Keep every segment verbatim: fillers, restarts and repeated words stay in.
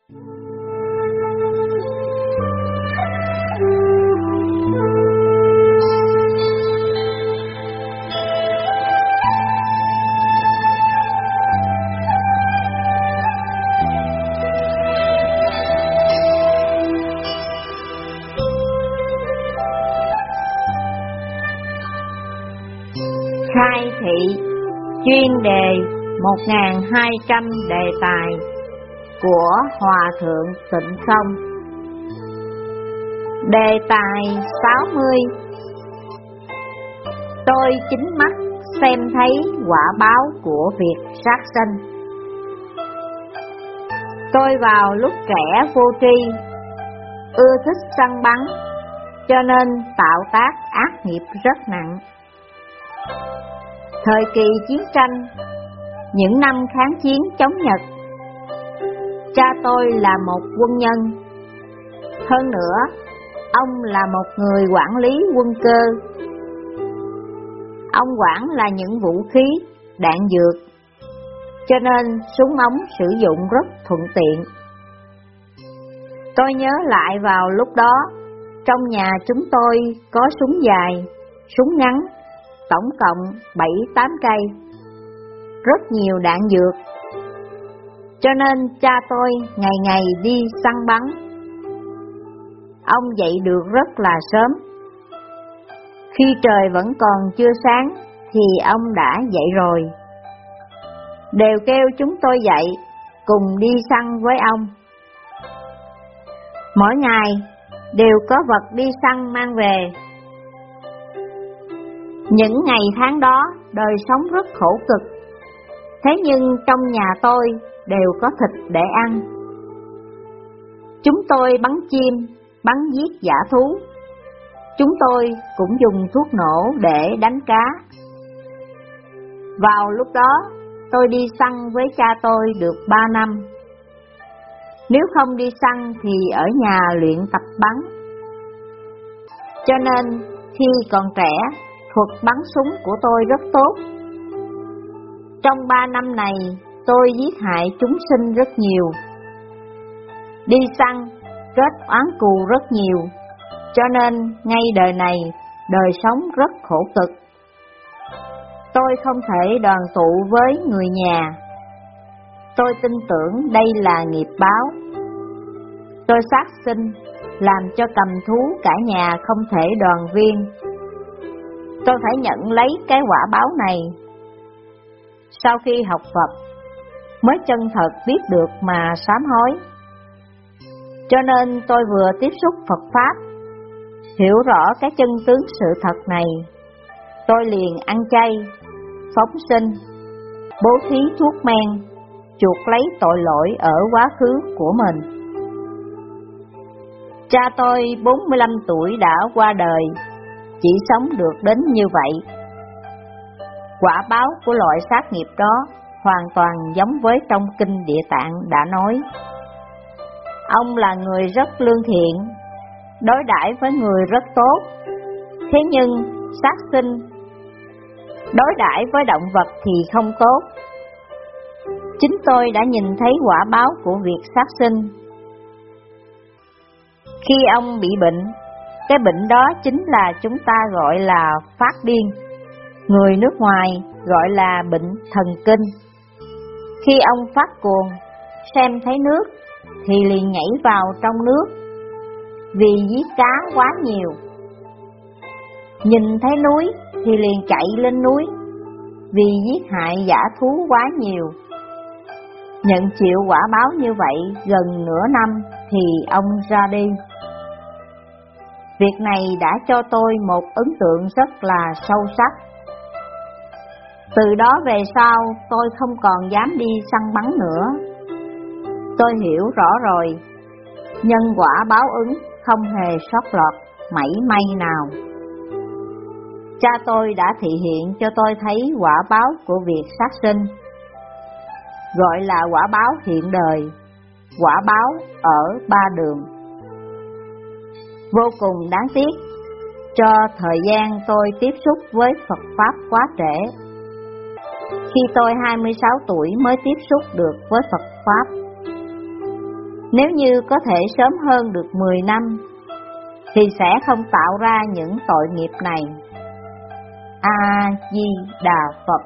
Khai thị chuyên đề một nghìn hai trăm đề tài của Hòa Thượng Tịnh Không. Đề tài sáu mươi. Tôi chính mắt xem thấy quả báo của việc sát sanh. Tôi vào lúc trẻ vô tri, ưa thích săn bắn, cho nên tạo tác ác nghiệp rất nặng. Thời kỳ chiến tranh, những năm kháng chiến chống Nhật, cha tôi là một quân nhân. Hơn nữa, ông là một người quản lý quân cơ. Ông quản là những vũ khí, đạn dược, cho nên súng ống sử dụng rất thuận tiện. Tôi nhớ lại vào lúc đó, trong nhà chúng tôi có súng dài, súng ngắn, tổng cộng bảy tám cây, rất nhiều đạn dược. Cho nên cha tôi ngày ngày đi săn bắn. Ông dậy được rất là sớm. Khi trời vẫn còn chưa sáng thì ông đã dậy rồi, đều kêu chúng tôi dậy cùng đi săn với ông. Mỗi ngày đều có vật đi săn mang về. Những ngày tháng đó đời sống rất khổ cực, thế nhưng trong nhà tôi đều có thịt để ăn. Chúng tôi bắn chim, bắn giết dã thú. Chúng tôi cũng dùng thuốc nổ để đánh cá. Vào lúc đó tôi đi săn với cha tôi được ba năm. Nếu không đi săn thì ở nhà luyện tập bắn. Cho nên khi còn trẻ, thuật bắn súng của tôi rất tốt. Trong ba năm này, tôi giết hại chúng sinh rất nhiều. Đi săn, kết oán cù rất nhiều, cho nên ngay đời này, đời sống rất khổ cực. Tôi không thể đoàn tụ với người nhà. Tôi tin tưởng đây là nghiệp báo. Tôi sát sinh, làm cho cầm thú cả nhà không thể đoàn viên. Tôi phải nhận lấy cái quả báo này. Sau khi học Phật, mới chân thật biết được mà sám hối. Cho nên tôi vừa tiếp xúc Phật Pháp, hiểu rõ cái chân tướng sự thật này, tôi liền ăn chay, phóng sinh, bố thí thuốc men, chuộc lấy tội lỗi ở quá khứ của mình. Cha tôi bốn mươi lăm tuổi đã qua đời, chỉ sống được đến như vậy. Quả báo của loại sát nghiệp đó hoàn toàn giống với trong kinh Địa Tạng đã nói. Ông là người rất lương thiện, đối đãi với người rất tốt. Thế nhưng sát sinh, đối đãi với động vật thì không tốt. Chính tôi đã nhìn thấy quả báo của việc sát sinh. Khi ông bị bệnh, cái bệnh đó chính là chúng ta gọi là phát điên, người nước ngoài gọi là bệnh thần kinh. Khi ông phát cuồng, xem thấy nước thì liền nhảy vào trong nước, vì giết cá quá nhiều. Nhìn thấy núi thì liền chạy lên núi, vì giết hại dã thú quá nhiều. Nhận chịu quả báo như vậy gần nửa năm thì ông ra đi. Việc này đã cho tôi một ấn tượng rất là sâu sắc. Từ đó về sau tôi không còn dám đi săn bắn nữa. Tôi hiểu rõ rồi, nhân quả báo ứng không hề sót lọt mảy may nào. Cha tôi đã thị hiện cho tôi thấy quả báo của việc sát sinh, gọi là quả báo hiện đời, quả báo ở ba đường. Vô cùng đáng tiếc, cho thời gian tôi tiếp xúc với Phật Pháp quá trễ. Khi tôi hai mươi sáu tuổi mới tiếp xúc được với Phật Pháp. Nếu như có thể sớm hơn được mười năm, thì sẽ không tạo ra những tội nghiệp này. A-di-đà Phật.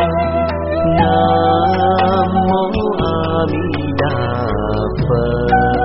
Nam mô A Di Đà Phật.